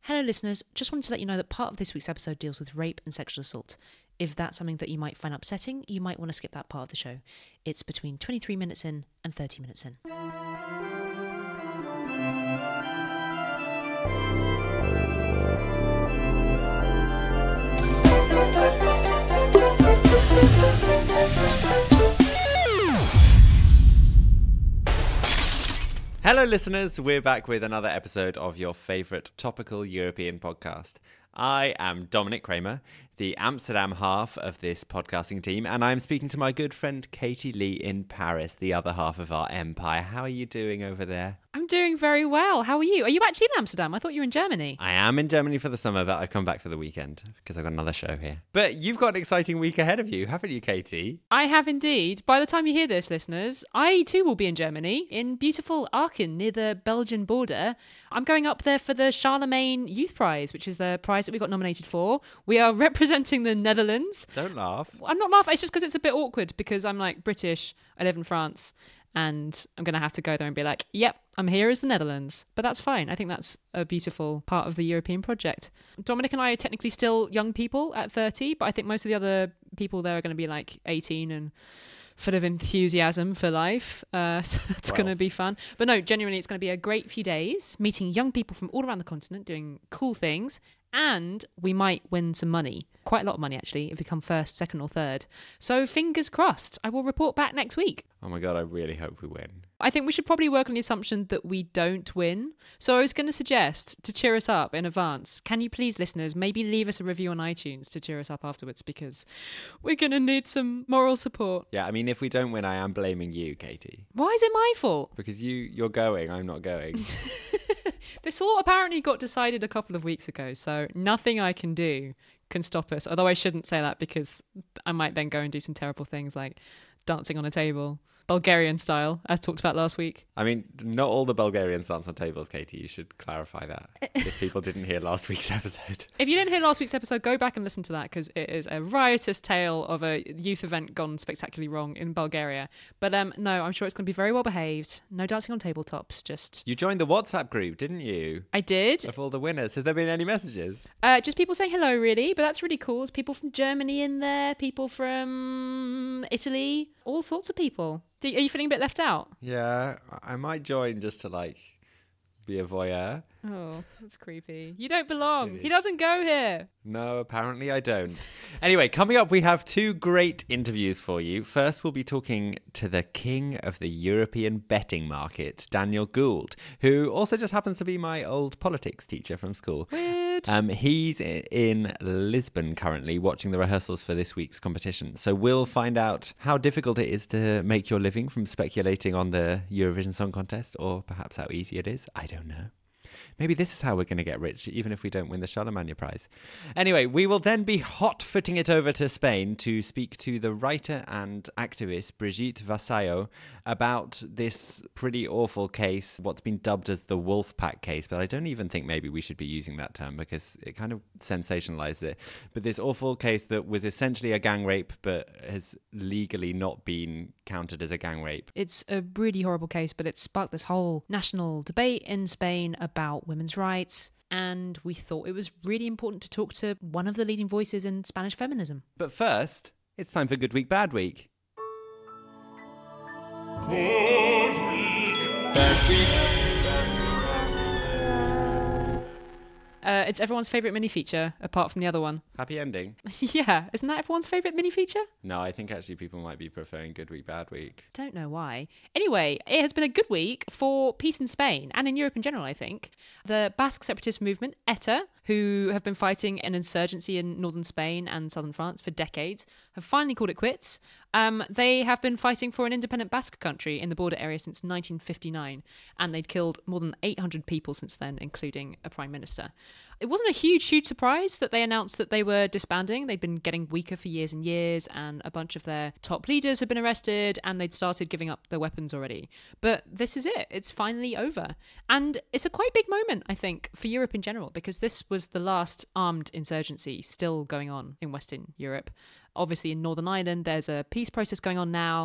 Hello listeners, just wanted to let you know that part of this week's episode deals with rape and sexual assault. If that's something that you might find upsetting, you might want to skip that part of the show. It's between 23 minutes in and 30 minutes in. Hello listeners, we're back with another episode of your favourite topical European podcast. I am Dominic Kramer, the Amsterdam half of this podcasting team, and I'm speaking to my good friend Katie Lee in Paris, the other half of our empire. How are you doing over there? I'm doing very well. How are you? Are you actually in Amsterdam? I thought you were in Germany. I am in Germany for the summer, but I've come back for the weekend because I've got another show here. But you've got an exciting week ahead of you, haven't you, Katie? I have indeed. By the time you hear this, listeners, I too will be in Germany, in beautiful Aachen, near the Belgian border. I'm going up there for the Charlemagne Youth Prize, which is the prize that we got nominated for. We are representing the Netherlands. Don't laugh. I'm not laughing. It's just because it's a bit awkward because I'm like British. I live in France. And I'm going to have to go there and be like, yep, I'm here as the Netherlands. But that's fine. I think that's a beautiful part of the European project. Dominic and I are technically still young people at 30, but I think most of the other people there are going to be like 18 and full of enthusiasm for life. So that's going to be fun. But no, genuinely, it's going to be a great few days, meeting young people from all around the continent, doing cool things. And we might win some money. Quite a lot of money, actually, if we come first, second or third. So fingers crossed. I will report back next week. Oh my God, I really hope we win. I think we should probably work on the assumption that we don't win. So I was going to suggest, to cheer us up in advance, can you please, listeners, maybe leave us a review on iTunes to cheer us up afterwards, because we're going to need some moral support. Yeah, I mean, if we don't win, I am blaming you, Katie. Why is it my fault? Because you're going, I'm not going. This all apparently got decided a couple of weeks ago, so nothing I can do can stop us. Although I shouldn't say that because I might then go and do some terrible things like dancing on a table, Bulgarian style, as talked about last week. I mean, not all the Bulgarians dance on tables, Katie. You should clarify that if people didn't hear last week's episode. If you didn't hear last week's episode, go back and listen to that because it is a riotous tale of a youth event gone spectacularly wrong in Bulgaria. But no, I'm sure it's going to be very well behaved. No dancing on tabletops, just... You joined the WhatsApp group, didn't you? I did. Of all the winners. Has there been any messages? Just people saying hello, really, but that's really cool. There's people from Germany in there, people from Italy, all sorts of people. Are you feeling a bit left out? Yeah, I might join just to, be a voyeur. Oh, that's creepy. You don't belong. He doesn't go here. No, apparently I don't. Anyway, coming up, we have two great interviews for you. First, we'll be talking to the king of the European betting market, Daniel Gould, who also just happens to be my old politics teacher from school. Weird. He's in Lisbon currently watching the rehearsals for this week's competition. So we'll find out how difficult it is to make your living from speculating on the Eurovision Song Contest, or perhaps how easy it is. I don't know. Maybe this is how we're going to get rich, even if we don't win the Charlemagne Prize. Anyway, we will then be hot-footing it over to Spain to speak to the writer and activist Brigitte Vasallo about this pretty awful case, what's been dubbed as the Wolfpack case, but I don't even think maybe we should be using that term because it kind of sensationalized it. But this awful case that was essentially a gang rape, but has legally not been counted as a gang rape. It's a really horrible case, but it sparked this whole national debate in Spain about women's rights, and we thought it was really important to talk to one of the leading voices in Spanish feminism. But first, it's time for Good Week, Bad Week. Good week, bad week. It's everyone's favourite mini feature, apart from the other one. Happy ending? Yeah, isn't that everyone's favourite mini feature? No, I think actually people might be preferring Good Week, Bad Week. Don't know why. Anyway, it has been a good week for peace in Spain and in Europe in general, I think. The Basque separatist movement, ETA, who have been fighting an insurgency in northern Spain and southern France for decades, have finally called it quits. They have been fighting for an independent Basque country in the border area since 1959, and they'd killed more than 800 people since then, including a prime minister. It wasn't a huge surprise that they announced that they were disbanding. They'd been getting weaker for years and years, and a bunch of their top leaders had been arrested, and they'd started giving up their weapons already. But this is it. It's finally over. And it's a quite big moment, I think, for Europe in general, because this was the last armed insurgency still going on in Western Europe. Obviously, in Northern Ireland, there's a peace process going on now,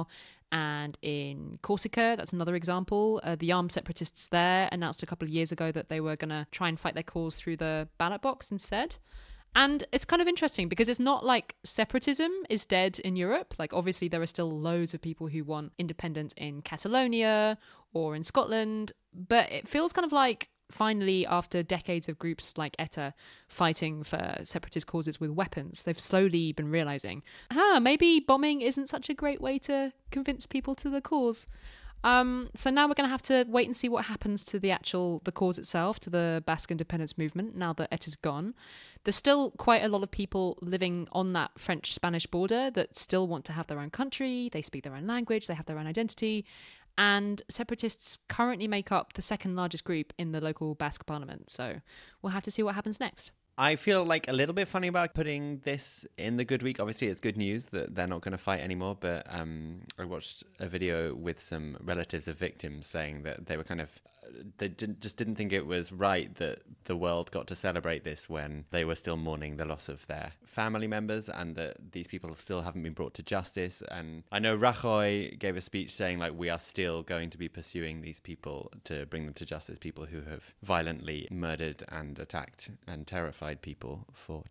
And in Corsica, that's another example. The armed separatists there announced a couple of years ago that they were going to try and fight their cause through the ballot box instead. And it's kind of interesting because it's not like separatism is dead in Europe. Like, obviously, there are still loads of people who want independence in Catalonia or in Scotland. But it feels kind of like, finally, after decades of groups like ETA fighting for separatist causes with weapons, they've slowly been realizing, maybe bombing isn't such a great way to convince people to the cause. So now we're going to have to wait and see what happens to the cause itself, to the Basque independence movement, now that ETA's gone. There's still quite a lot of people living on that French-Spanish border that still want to have their own country, they speak their own language, they have their own identity, and separatists currently make up the second largest group in the local Basque parliament. So we'll have to see what happens next. I feel like a little bit funny about putting this in the good week. Obviously, it's good news that they're not going to fight anymore. But I watched a video with some relatives of victims saying that they were they didn't think it was right that the world got to celebrate this when they were still mourning the loss of their family members, and that these people still haven't been brought to justice. And I know Rajoy gave a speech saying, like, we are still going to be pursuing these people to bring them to justice, people who have violently murdered and attacked and terrorized people for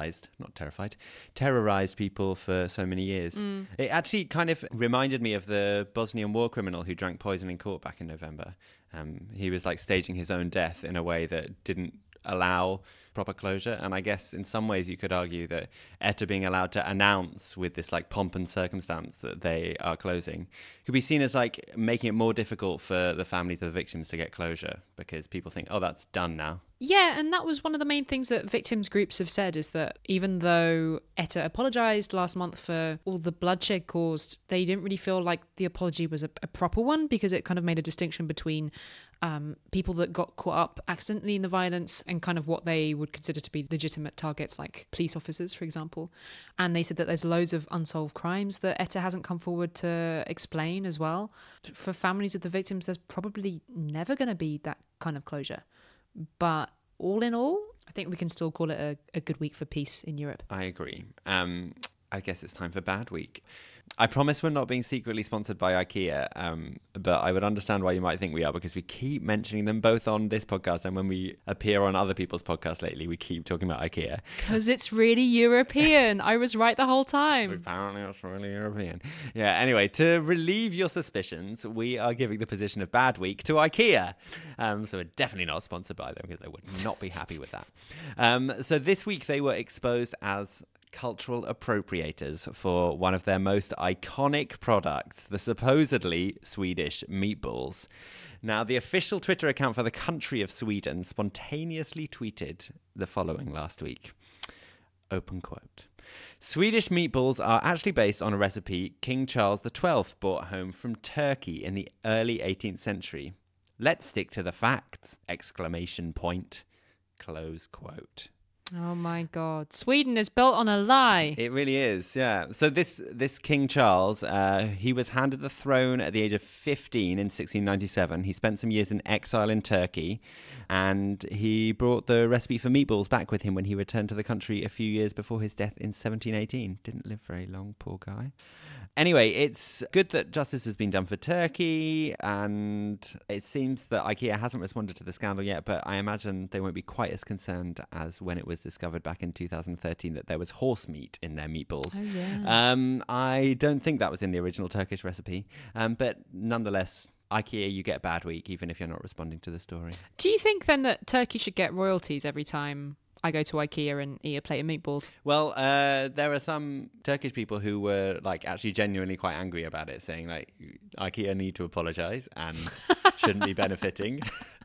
so many years. It actually kind of reminded me of the Bosnian war criminal who drank poison in court back in November. He was like staging his own death in a way that didn't allow proper closure. And I guess in some ways you could argue that ETA being allowed to announce with this like pomp and circumstance that they are closing could be seen as like making it more difficult for the families of the victims to get closure, because people think, oh, that's done now. Yeah, and that was one of the main things that victims groups have said, is that even though ETA apologised last month for all the bloodshed caused, they didn't really feel like the apology was a proper one, because it kind of made a distinction between people that got caught up accidentally in the violence and kind of what they would consider to be legitimate targets, like police officers, for example. And they said that there's loads of unsolved crimes that ETA hasn't come forward to explain as well. For families of the victims, there's probably never going to be that kind of closure. But all in all, I think we can still call it a good week for peace in Europe. I agree. I guess it's time for Bad Week. I promise we're not being secretly sponsored by IKEA, but I would understand why you might think we are, because we keep mentioning them both on this podcast, and when we appear on other people's podcasts lately, we keep talking about IKEA. Because it's really European. I was right the whole time. Apparently it's really European. Yeah, anyway, to relieve your suspicions, we are giving the position of Bad Week to IKEA. So we're definitely not sponsored by them, because I would not be happy with that. So this week they were exposed as cultural appropriators for one of their most iconic products, the supposedly Swedish meatballs. Now, the official Twitter account for the country of Sweden spontaneously tweeted the following last week. Open quote. Swedish meatballs are actually based on a recipe King Charles XII brought home from Turkey in the early 18th century. Let's stick to the facts! Exclamation point. Close quote. Oh my God. Sweden is built on a lie. It really is, yeah. So this King Charles, he was handed the throne at the age of 15 in 1697. He spent some years in exile in Turkey, and he brought the recipe for meatballs back with him when he returned to the country a few years before his death in 1718. Didn't live very long, poor guy. Anyway, it's good that justice has been done for Turkey, and it seems that IKEA hasn't responded to the scandal yet, but I imagine they won't be quite as concerned as when it was discovered back in 2013 that there was horse meat in their meatballs. Oh, yeah. I don't think that was in the original Turkish recipe, but nonetheless, IKEA, you get Bad Week, even if you're not responding to the story. Do you think then that Turkey should get royalties every time I go to IKEA and eat a plate of meatballs? Well, there are some Turkish people who were like actually genuinely quite angry about it, saying like IKEA need to apologise and shouldn't be benefiting.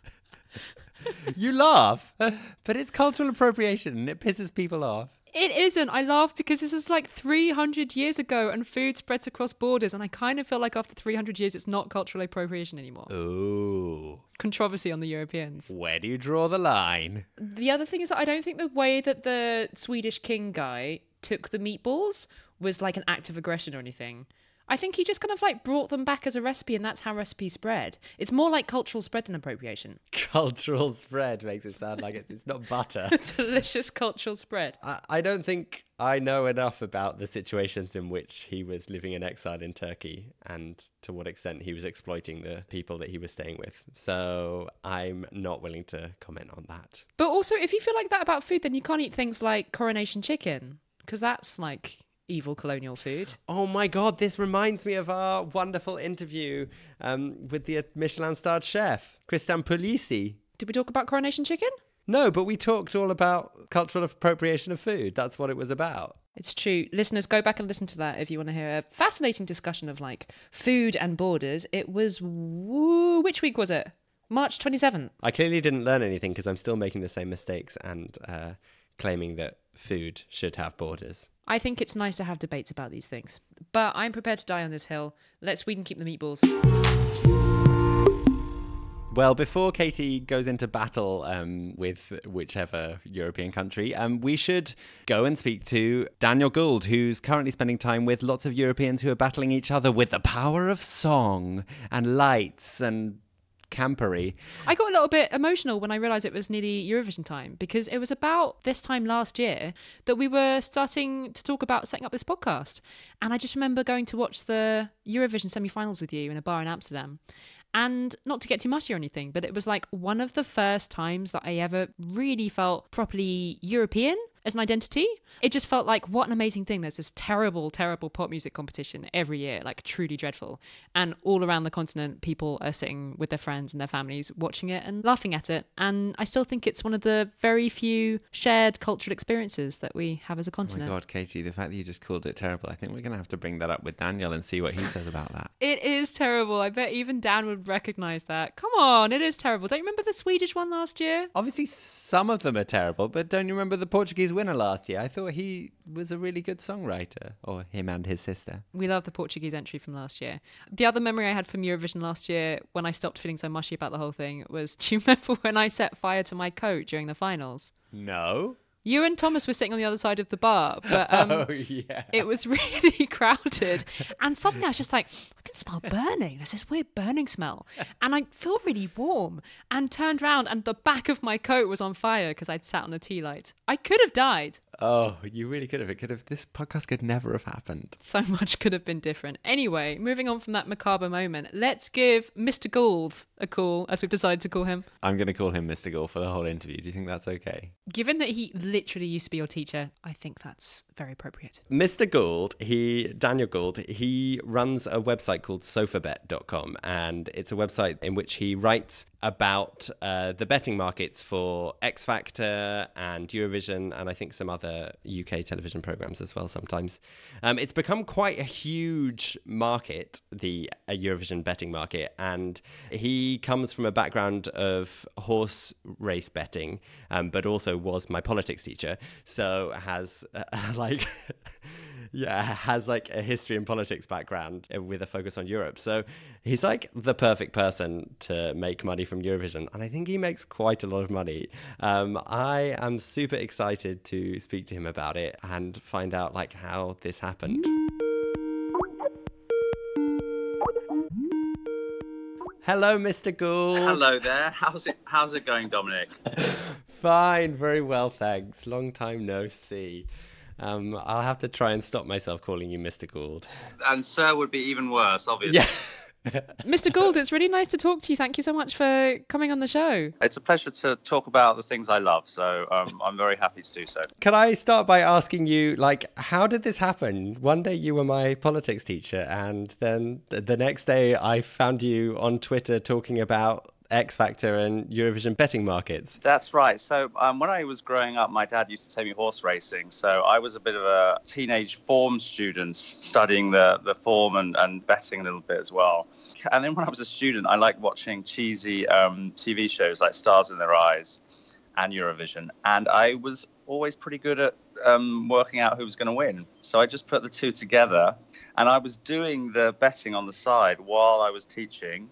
You laugh, but it's cultural appropriation and it pisses people off. It isn't. I laugh because this was like 300 years ago and food spreads across borders, and I kind of feel like after 300 years it's not cultural appropriation anymore. Ooh. Controversy on the Europeans. Where do you draw the line? The other thing is that I don't think the way that the Swedish king guy took the meatballs was like an act of aggression or anything. I think he just kind of like brought them back as a recipe, and that's how recipes spread. It's more like cultural spread than appropriation. Cultural spread makes it sound like it's not butter. Delicious cultural spread. I don't think I know enough about the situations in which he was living in exile in Turkey and to what extent he was exploiting the people that he was staying with. So I'm not willing to comment on that. But also, if you feel like that about food, then you can't eat things like coronation chicken, because that's like evil colonial food. Oh my God, this reminds me of our wonderful interview with the Michelin-starred chef, Christian Puglisi. Did we talk about coronation chicken? No, but we talked all about cultural appropriation of food. That's what it was about. It's true. Listeners, go back and listen to that if you want to hear a fascinating discussion of like food and borders. It was, which week was it? March 27th. I clearly didn't learn anything because I'm still making the same mistakes and claiming that food should have borders. I think it's nice to have debates about these things. But I'm prepared to die on this hill. Let Sweden keep the meatballs. Well, before Katie goes into battle with whichever European country, we should go and speak to Daniel Gould, who's currently spending time with lots of Europeans who are battling each other with the power of song and lights and campery. I got a little bit emotional when I realised it was nearly Eurovision time, because it was about this time last year that we were starting to talk about setting up this podcast. And I just remember going to watch the Eurovision semi-finals with you in a bar in Amsterdam. And not to get too mushy or anything, but it was like one of the first times that I ever really felt properly European as an identity. It just felt like, what an amazing thing. There's this terrible, terrible pop music competition every year, like truly dreadful. And all around the continent, people are sitting with their friends and their families watching it and laughing at it. And I still think it's one of the very few shared cultural experiences that we have as a continent. Oh my God, Katie, the fact that you just called it terrible, I think we're going to have to bring that up with Daniel and see what he says about that. It is terrible. I bet even Dan would recognise that. Come on, it is terrible. Don't you remember the Swedish one last year? Obviously, some of them are terrible, but don't you remember the Portuguese winner last year? I thought he was a really good songwriter, or him and his sister. We love the Portuguese entry from last year. The other memory I had from Eurovision last year, when I stopped feeling so mushy about the whole thing, was, do you remember when I set fire to my coat during the finals? No. You and Thomas were sitting on the other side of the bar, but Oh, yeah. it was really crowded. And suddenly I was just like, I can smell burning. There's this weird burning smell. And I feel really warm. And turned around and the back of my coat was on fire because I'd sat on a tea light. I could have died. Oh, you really could have. It could have. This podcast could never have happened. So much could have been different. Anyway, moving on from that macabre moment, let's give Mr. Gould a call, as we've decided to call him. I'm going to call him Mr. Gould for the whole interview. Do you think that's okay? Given that he literally used to be your teacher, I think that's very appropriate. Mr. Gould, Daniel Gould, he runs a website called sofabet.com, and it's a website in which he writes about the betting markets for X Factor and Eurovision, and I think some other UK television programs as well sometimes. It's become quite a huge market, the Eurovision betting market, and he comes from a background of horse race betting, but also was my politics teacher, so has has like a history and politics background with a focus on Europe. So he's like the perfect person to make money from Eurovision. And I think he makes quite a lot of money. I am super excited to speak to him about it and find out like how this happened. Hello, Mr. Gould. Hello there. How's it going, Dominic? Fine, very well, thanks. Long time no see. I'll have to try and stop myself calling you Mr. Gould. And Sir would be even worse, obviously. Yeah. Mr. Gould, it's really nice to talk to you. Thank you so much for coming on the show. It's a pleasure to talk about the things I love, so I'm very happy to do so. Can I start by asking you, like, how did this happen? One day you were my politics teacher, and then the next day I found you on Twitter talking about X Factor and Eurovision betting markets. That's right. So when I was growing up, my dad used to take me horse racing. So I was a bit of a teenage form student, studying the form and betting a little bit as well. And then when I was a student, I liked watching cheesy TV shows like Stars in Their Eyes and Eurovision. And I was always pretty good at working out who was going to win. So I just put the two together. And I was doing the betting on the side while I was teaching.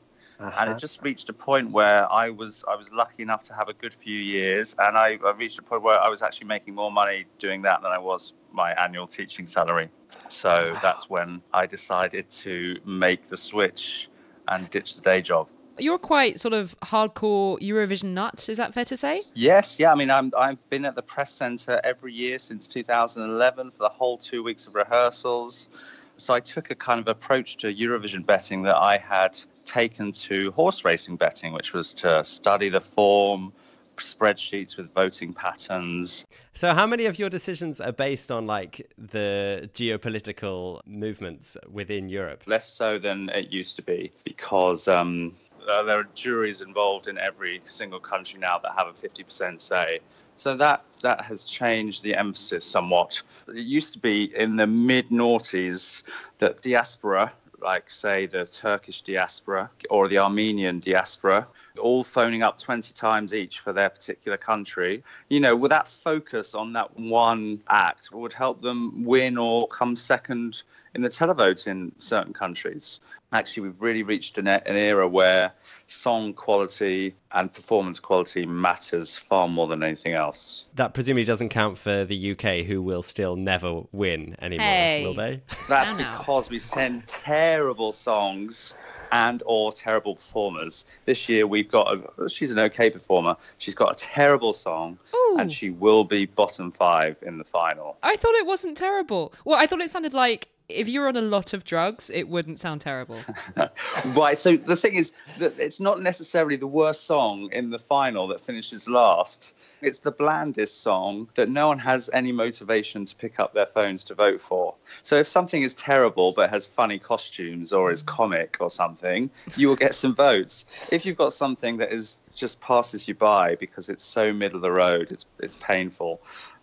And it just reached a point where I was lucky enough to have a good few years, and I reached a point where I was actually making more money doing that than I was my annual teaching salary. So that's when I decided to make the switch and ditch the day job. You're quite sort of hardcore Eurovision nut, is that fair to say? Yes, yeah. I mean, I've been at the press centre every year since 2011 for the whole 2 weeks of rehearsals. So I took a kind of approach to Eurovision betting that I had taken to horse racing betting, which was to study the form, spreadsheets with voting patterns. So how many of your decisions are based on like the geopolitical movements within Europe? Less so than it used to be, because there are juries involved in every single country now that have a 50% say. So that has changed the emphasis somewhat. It used to be in the mid-noughties that diaspora, like say the Turkish diaspora or the Armenian diaspora, all phoning up 20 times each for their particular country, with that focus on that one act would help them win or come second in the televote in certain countries. Actually, we've really reached an era where song quality and performance quality matters far more than anything else. That presumably doesn't count for the UK, who will still never win anymore, will they? That's because we send terrible songs and or terrible performers. This year we've got she's an okay performer. She's got a terrible song. Ooh. And she will be bottom 5 in the final. I thought it wasn't terrible. Well, I thought it sounded like if you're on a lot of drugs, it wouldn't sound terrible. Right. So the thing is that it's not necessarily the worst song in the final that finishes last. It's the blandest song that no one has any motivation to pick up their phones to vote for. So if something is terrible but has funny costumes or is comic or something, you will get some votes. If you've got something that is just passes you by because it's so middle of the road, it's painful,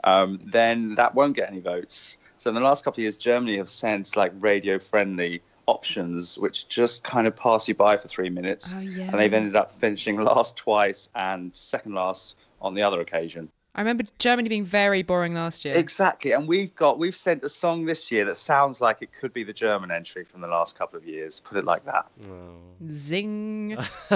then that won't get any votes. So in the last couple of years, Germany have sent like radio-friendly options, which just kind of pass you by for 3 minutes. Oh, yeah. And they've ended up finishing last twice and second last on the other occasion. I remember Germany being very boring last year. Exactly. And we've sent a song this year that sounds like it could be the German entry from the last couple of years. Put it like that. Oh. Zing.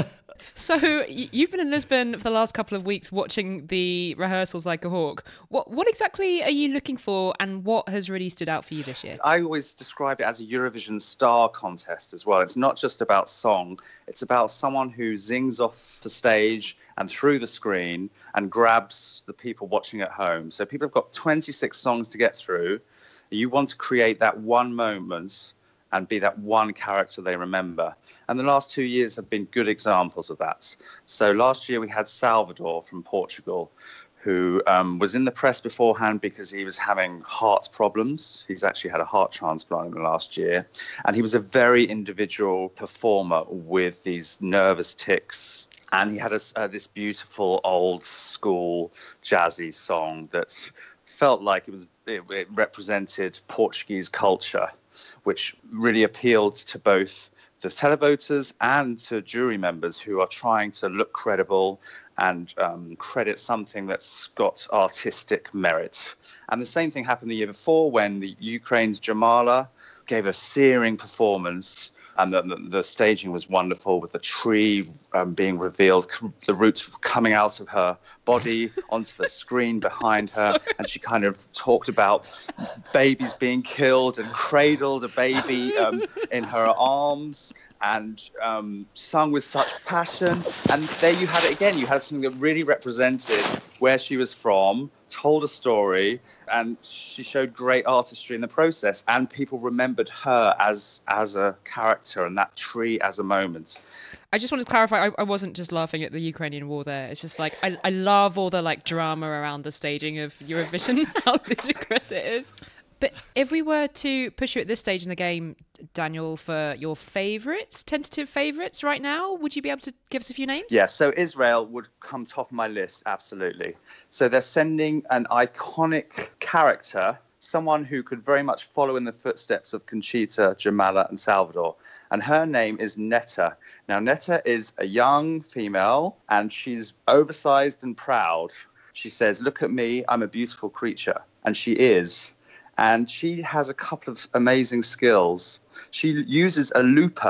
So you've been in Lisbon for the last couple of weeks watching the rehearsals like a hawk. What exactly are you looking for, and what has really stood out for you this year? I always describe it as a Eurovision star contest as well. It's not just about song. It's about someone who zings off the stage and through the screen and grabs the people watching at home. So people have got 26 songs to get through. You want to create that one moment and be that one character they remember. And the last 2 years have been good examples of that. So last year we had Salvador from Portugal, who was in the press beforehand because he was having heart problems. He's actually had a heart transplant in the last year. And he was a very individual performer with these nervous tics. And he had this beautiful old school jazzy song that felt like it represented Portuguese culture, which really appealed to both the televoters and to jury members who are trying to look credible and credit something that's got artistic merit. And the same thing happened the year before when the Ukraine's Jamala gave a searing performance. And the staging was wonderful, with the tree being revealed, the roots coming out of her body onto the screen behind her. And she kind of talked about babies being killed and cradled a baby in her arms and sung with such passion. And there you had it again. You had something that really represented where she was from, told a story, and she showed great artistry in the process. And people remembered her as a character and that tree as a moment. I just wanted to clarify, I wasn't just laughing at the Ukrainian war there. It's just like, I love all the like drama around the staging of Eurovision, how ludicrous it is. But if we were to push you at this stage in the game, Daniel, for your tentative favourites right now, would you be able to give us a few names? Yeah, so Israel would come top of my list, absolutely. So they're sending an iconic character, someone who could very much follow in the footsteps of Conchita, Jamala and Salvador. And her name is Netta. Now, Netta is a young female and she's oversized and proud. She says, "Look at me, I'm a beautiful creature." And she is. And she has a couple of amazing skills. She uses a looper,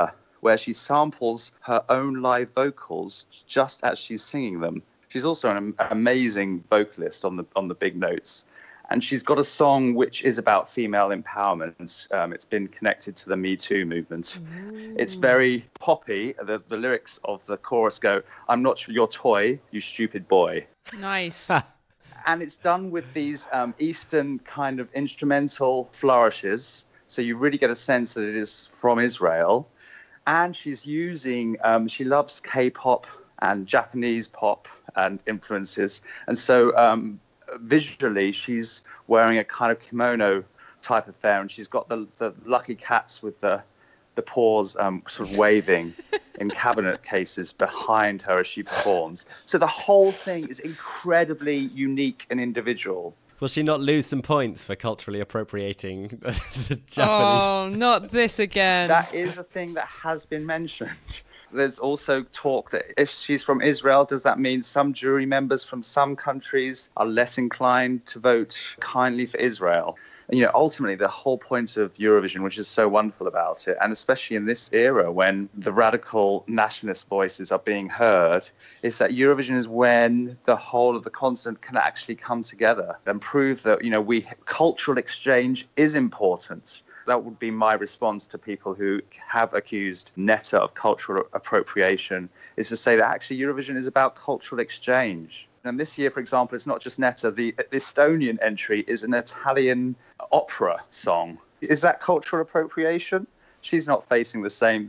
where she samples her own live vocals just as she's singing them. She's also an amazing vocalist on the big notes. And she's got a song which is about female empowerment. It's been connected to the Me Too movement. Ooh. It's very poppy. The lyrics of the chorus go, "I'm not your toy, you stupid boy." Nice. And it's done with these Eastern kind of instrumental flourishes. So you really get a sense that it is from Israel. And she's using, she loves K-pop and Japanese pop and influences. And so visually, she's wearing a kind of kimono type affair, and she's got the lucky cats with the paws sort of waving in cabinet cases behind her as she performs. So the whole thing is incredibly unique and individual. Will she not lose some points for culturally appropriating the Japanese? Oh, not this again. That is a thing that has been mentioned. There's also talk that if she's from Israel, does that mean some jury members from some countries are less inclined to vote kindly for Israel? And, ultimately, the whole point of Eurovision, which is so wonderful about it, and especially in this era when the radical nationalist voices are being heard, is that Eurovision is when the whole of the continent can actually come together and prove that, cultural exchange is important. That would be my response to people who have accused Netta of cultural appropriation, is to say that actually Eurovision is about cultural exchange. And this year, for example, it's not just Netta. The Estonian entry is an Italian opera song. Is that cultural appropriation? She's not facing those same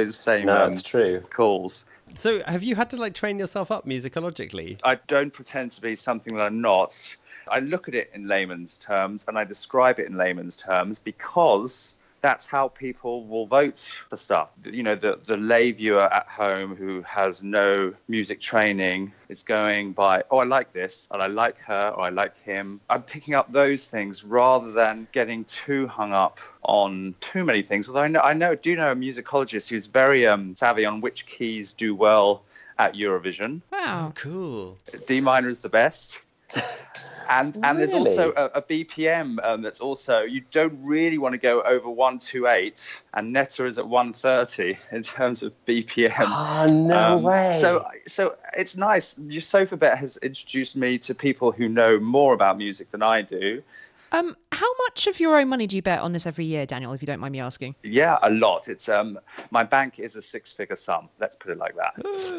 true. calls. So have you had to train yourself up musicologically? I don't pretend to be something that I'm not. I look at it in layman's terms and I describe it in layman's terms because that's how people will vote for stuff. The lay viewer at home who has no music training is going by, oh, I like this, and I like her, or I like him. I'm picking up those things rather than getting too hung up on too many things. Although I do know a musicologist who's very savvy on which keys do well at Eurovision. Wow. Cool. D minor is the best. And there's Really? also a BPM that's also, you don't really want to go over 128, and Netta is at 130 in terms of BPM. Oh, no way. So it's nice. Your Sofa Bet has introduced me to people who know more about music than I do. How much of your own money do you bet on this every year, Daniel, if you don't mind me asking? Yeah, a lot. It's my bank is a six-figure sum. Let's put it like that.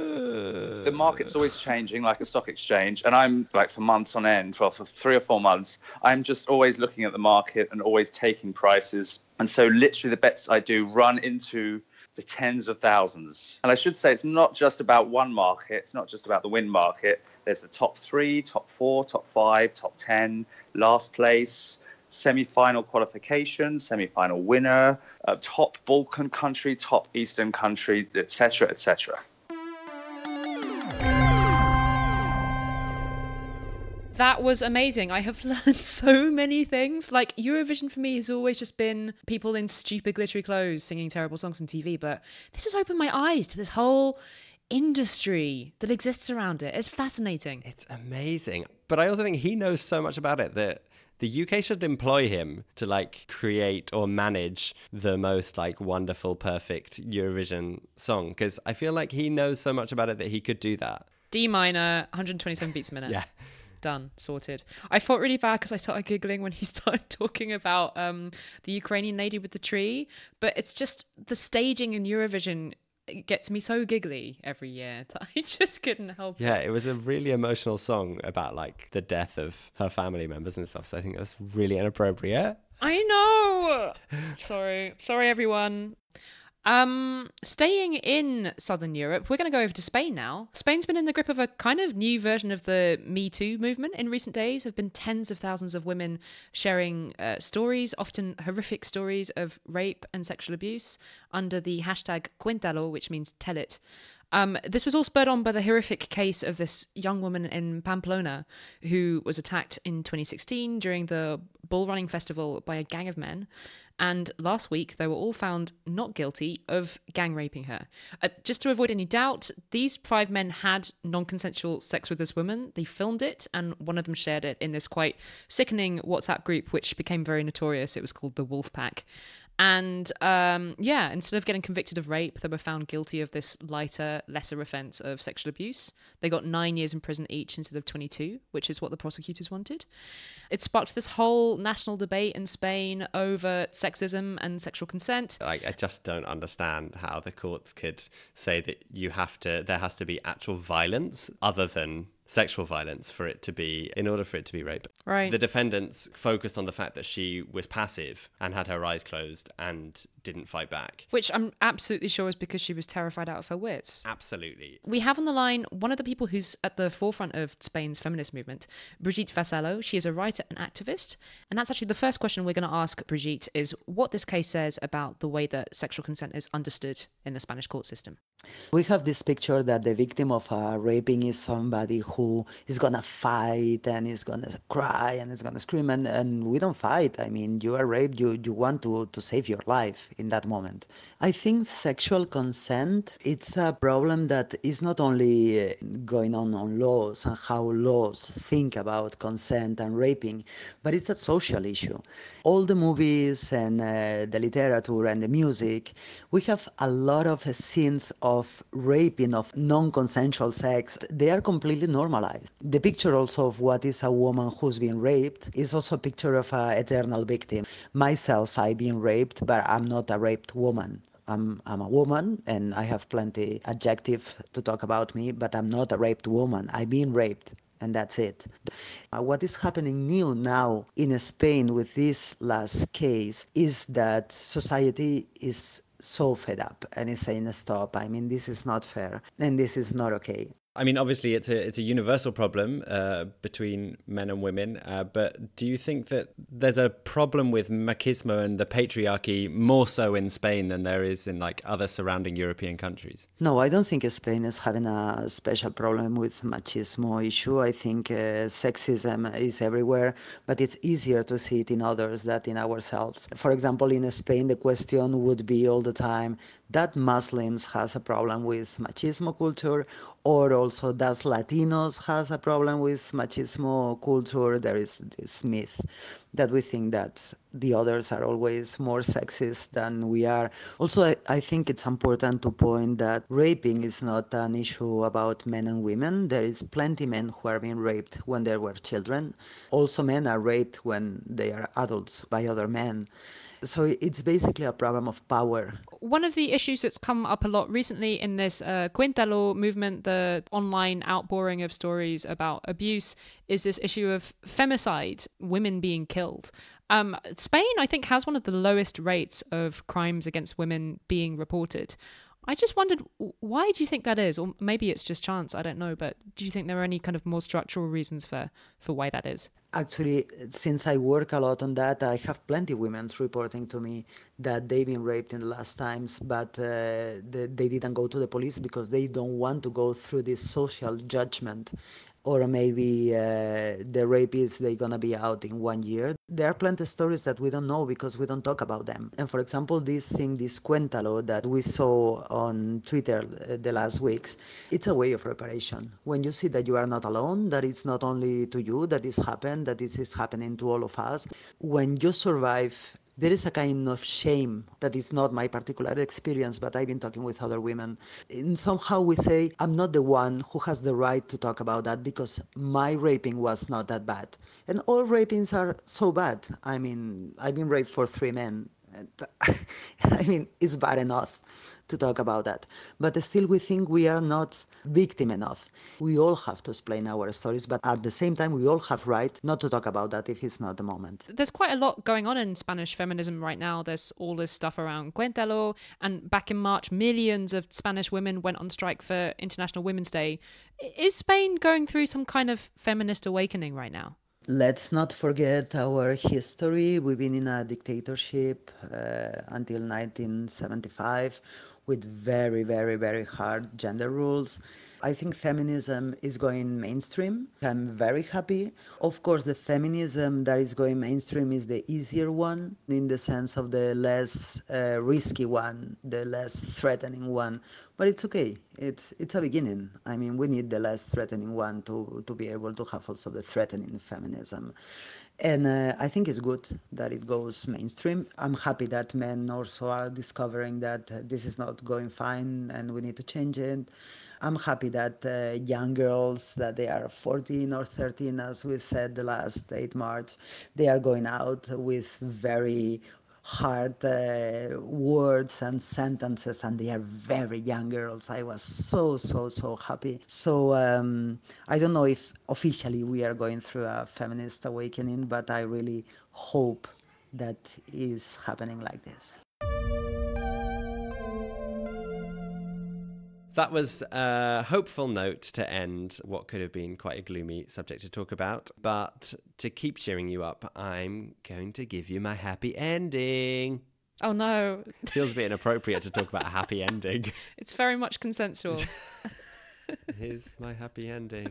The market's always changing, like a stock exchange, and I'm for months on end, for 3 or 4 months, I'm just always looking at the market and always taking prices. And so, literally, the bets I do run into the tens of thousands. And I should say, it's not just about one market. It's not just about the win market. There's the top 3, top 4, top 5, top 10, last place, semi-final qualification, semi-final winner, top Balkan country, top Eastern country, etc., etc. That was amazing. I have learned so many things. Eurovision for me has always just been people in stupid glittery clothes singing terrible songs on TV, but this has opened my eyes to this whole industry that exists around it. It's fascinating. It's amazing. But I also think he knows so much about it that the UK should employ him to create or manage the most wonderful, perfect Eurovision song, because I feel like he knows so much about it that he could do that. D minor, 127 beats a minute. Yeah. Done. Sorted. I felt really bad because I started giggling when he started talking about the Ukrainian lady with the tree. But it's just the staging in Eurovision gets me so giggly every year that I just couldn't help Yeah, it. it was a really emotional song about the death of her family members and stuff. So I think that's really inappropriate. I know. Sorry, everyone. Staying in Southern Europe, we're going to go over to Spain now. Spain's been in the grip of a kind of new version of the Me Too movement in recent days. There have been tens of thousands of women sharing stories, often horrific stories of rape and sexual abuse, under the hashtag Cuéntalo, which means tell it. This was all spurred on by the horrific case of this young woman in Pamplona who was attacked in 2016 during the bull running festival by a gang of men. And last week, they were all found not guilty of gang raping her. Just to avoid any doubt, these 5 men had non-consensual sex with this woman. They filmed it, and one of them shared it in this quite sickening WhatsApp group, which became very notorious. It was called the Wolf Pack. And instead of getting convicted of rape, they were found guilty of this lighter, lesser offence of sexual abuse. They got 9 years in prison each instead of 22, which is what the prosecutors wanted. It sparked this whole national debate in Spain over sexism and sexual consent. I just don't understand how the courts could say that there has to be actual violence other than sexual violence in order for it to be rape. Right. The defendants focused on the fact that she was passive and had her eyes closed and didn't fight back. Which I'm absolutely sure is because she was terrified out of her wits. Absolutely. We have on the line one of the people who's at the forefront of Spain's feminist movement, Brigitte Vasallo. She is a writer and activist. And that's actually the first question we're going to ask Brigitte is what this case says about the way that sexual consent is understood in the Spanish court system. We have this picture that the victim of a raping is somebody who is going to fight and is going to cry and is going to scream. And we don't fight. I mean, you are raped, you want to save your life in that moment. I think sexual consent, it's a problem that is not only going on laws and how laws think about consent and raping, but it's a social issue. All the movies and the literature and the music, we have a lot of scenes of raping, of non-consensual sex. They are completely normalized. The picture also of what is a woman who's been raped is also a picture of an eternal victim. Myself, I've been raped, but I'm not a raped woman. I'm a woman and I have plenty adjective to talk about me, but I'm not a raped woman. I've been raped. And that's it. What is happening new now in Spain with this last case is that society is so fed up and is saying stop. I mean, this is not fair and this is not okay. I mean, obviously, it's a universal problem between men and women. But do you think that there's a problem with machismo and the patriarchy more so in Spain than there is in like other surrounding European countries? No, I don't think Spain is having a special problem with machismo issue. I think sexism is everywhere, but it's easier to see it in others than in ourselves. For example, in Spain, the question would be all the time that Muslims has a problem with machismo culture, or also does Latinos has a problem with machismo culture. There is this myth that we think that the others are always more sexist than we are. Also, I think it's important to point that raping is not an issue about men and women. There is plenty men who are being raped when they were children. Also, men are raped when they are adults by other men. So it's basically a problem of power. One of the issues that's come up a lot recently in this Cuéntalo movement, the online outpouring of stories about abuse, is this issue of femicide, women being killed. Spain, I think, has one of the lowest rates of crimes against women being reported. I just wondered, why do you think that is? Or maybe it's just chance, I don't know. But do you think there are any kind of more structural reasons for why that is? Actually, since I work a lot on that, I have plenty of women reporting to me that they've been raped in the last times, but they didn't go to the police because they don't want to go through this social judgment. Or maybe the rapists, they're going to be out in 1 year. There are plenty of stories that we don't know because we don't talk about them. And for example, this Cuéntalo that we saw on Twitter the last weeks, it's a way of reparation. When you see that you are not alone, that it's not only to you that this happened, that this is happening to all of us. When you survive, there is a kind of shame that is not my particular experience, but I've been talking with other women. And somehow we say, I'm not the one who has the right to talk about that because my raping was not that bad. And all rapings are so bad. I mean, I've been raped for 3 men. I mean, it's bad enough to talk about that. But still we think we are not victim enough. We all have to explain our stories, but at the same time, we all have right not to talk about that if it's not the moment. There's quite a lot going on in Spanish feminism right now. There's all this stuff around Cuéntalo, and back in March, millions of Spanish women went on strike for International Women's Day. Is Spain going through some kind of feminist awakening right now? Let's not forget our history. We've been in a dictatorship until 1975 with very, very, very hard gender rules. I think feminism is going mainstream. I'm very happy. Of course, the feminism that is going mainstream is the easier one in the sense of the less risky one, the less threatening one. But it's okay. It's a beginning. I mean, we need the less threatening one to be able to have also the threatening feminism. And I think it's good that it goes mainstream. I'm happy that men also are discovering that this is not going fine and we need to change it. I'm happy that young girls, that they are 14 or 13, as we said the last 8 March, they are going out with very hard words and sentences, and they are very young girls. I was so happy. So I don't know if officially we are going through a feminist awakening, but I really hope that is happening like this. That was a hopeful note to end what could have been quite a gloomy subject to talk about. But to keep cheering you up, I'm going to give you my happy ending. Oh no, Feels a bit inappropriate to talk about a happy ending. it's very much consensual. Here's my happy ending.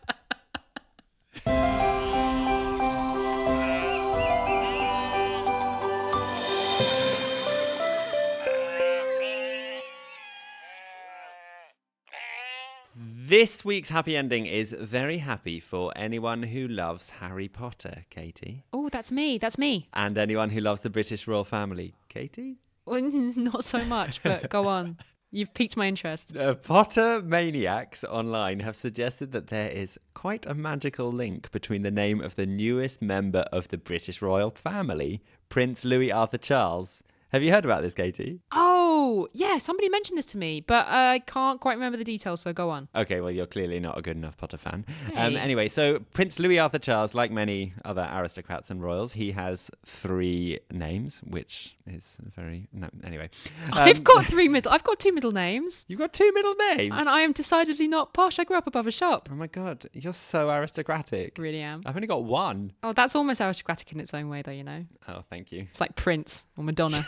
This week's happy ending is very happy for anyone who loves Harry Potter, Katie. Oh, that's me. That's me. And anyone who loves the British royal family, Katie. Well, not so much, but go on. You've piqued my interest. Potter maniacs online have suggested that there is quite a magical link between the name of the newest member of the British royal family, Prince Louis Arthur Charles. Have you heard about this, Katie? Oh, yeah, somebody mentioned this to me, but I can't quite remember the details, so go on. Okay, well, you're clearly not a good enough Potter fan. Hey. Anyway, so Prince Louis Arthur Charles, like many other aristocrats and royals, he has 3 names, which is very... No, anyway. I've got two middle names, You've got 2 middle names? and I am decidedly not posh. I grew up above a shop. Oh my God, you're so aristocratic. Really am. I've only got 1. Oh, that's almost aristocratic in its own way, though, you know? Oh, thank you. It's like Prince or Madonna.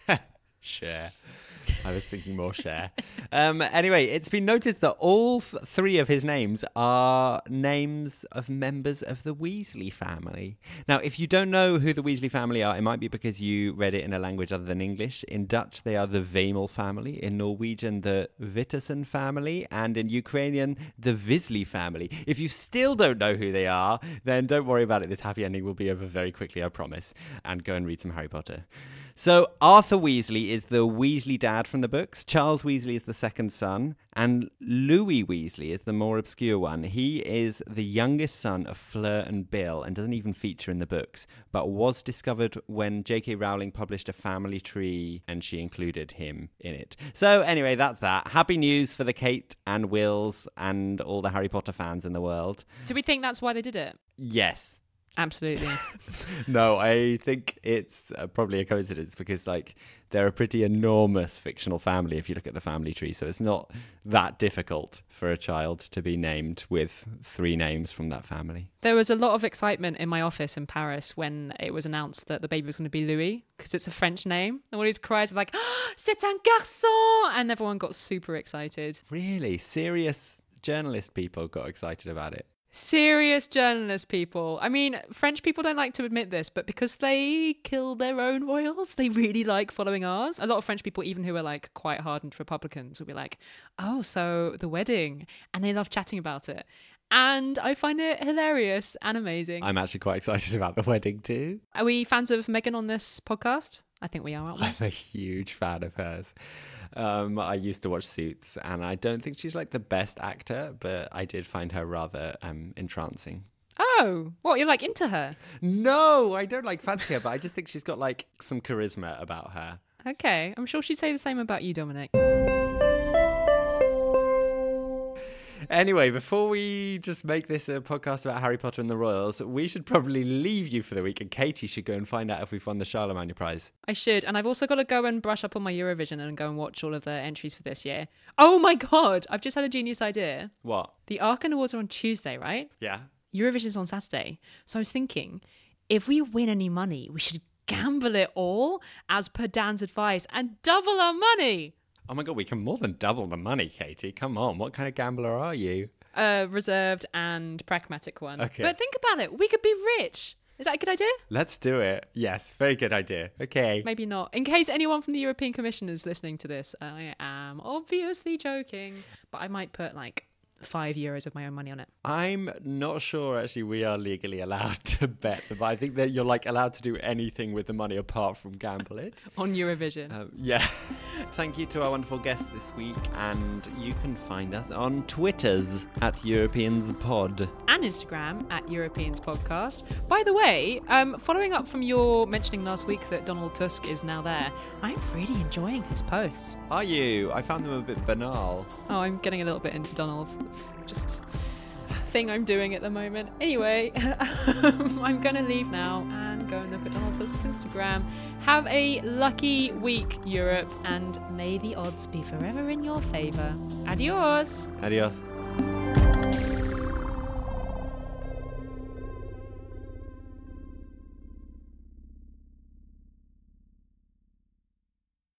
Cher. I was thinking more Cher. Anyway, it's been noticed that all 3 of his names are names of members of the Weasley family. Now, if you don't know who the Weasley family are, it might be because you read it in a language other than English. In Dutch, they are the Wemel family. In Norwegian, the Wittersen family. And in Ukrainian, the Weasley family. If you still don't know who they are, then don't worry about it. This happy ending will be over very quickly, I promise. And go and read some Harry Potter. So Arthur Weasley is the Weasley dad from the books. Charles Weasley is the second son. And Louis Weasley is the more obscure one. He is the youngest son of Fleur and Bill and doesn't even feature in the books, but was discovered when J.K. Rowling published a family tree and she included him in it. So anyway, that's that. Happy news for the Kate and Wills and all the Harry Potter fans in the world. Do we think that's why they did it? Yes. Absolutely. No, I think it's probably a coincidence because, like, they're a pretty enormous fictional family if you look at the family tree. So it's not that difficult for a child to be named with 3 names from that family. There was a lot of excitement in my office in Paris when it was announced that the baby was going to be Louis because it's a French name. And all these cries are like, oh, c'est un garçon! And everyone got super excited. Really? Serious journalist people got excited about it. Serious journalist people. I mean, French people don't like to admit this, but because they kill their own royals, they really like following ours. A lot of French people, even who are like quite hardened Republicans, will be like, oh, so the wedding. And they love chatting about it. And I find it hilarious and amazing. I'm actually quite excited about the wedding too. Are we fans of Meghan on this podcast? I think we are, aren't we? I'm a huge fan of hers. I used to watch Suits, and I don't think she's like the best actor, but I did find her rather entrancing. Oh, what? You're like into her? No, I don't like fancy her, but I just think she's got like some charisma about her. Okay, I'm sure she'd say the same about you, Dominic. Anyway, before we just make this a podcast about Harry Potter and the Royals, we should probably leave you for the week, and Katie should go and find out if we've won the Charlemagne Prize. I should, and I've also got to go and brush up on my Eurovision and go and watch all of the entries for this year. Oh my god, I've just had a genius idea. What? The Arcan Awards are on Tuesday, right? Yeah. Eurovision's on Saturday. So I was thinking, if we win any money, we should gamble it all as per Dan's advice and double our money. Oh my god, we can more than double the money, Katie. Come on, what kind of gambler are you? Reserved and pragmatic one. Okay. But think about it, we could be rich. Is that a good idea? Let's do it. Yes, very good idea. Okay. Maybe not. In case anyone from the European Commission is listening to this, I am obviously joking, but I might put like €5 of my own money on it. I'm not sure actually we are legally allowed to bet them, but I think that you're like allowed to do anything with the money apart from gamble it. On Eurovision. Yeah. Thank you to our wonderful guests this week, and you can find us on Twitters at EuropeansPod. And Instagram at Europeans Podcast. By the way, following up from your mentioning last week that Donald Tusk is now there, I'm really enjoying his posts. Are you? I found them a bit banal. Oh, I'm getting a little bit into Donald. It's just a thing I'm doing at the moment. Anyway, I'm going to leave now and go and look at Donald Tusk's Instagram. Have a lucky week, Europe, and may the odds be forever in your favour. Adios! Adios.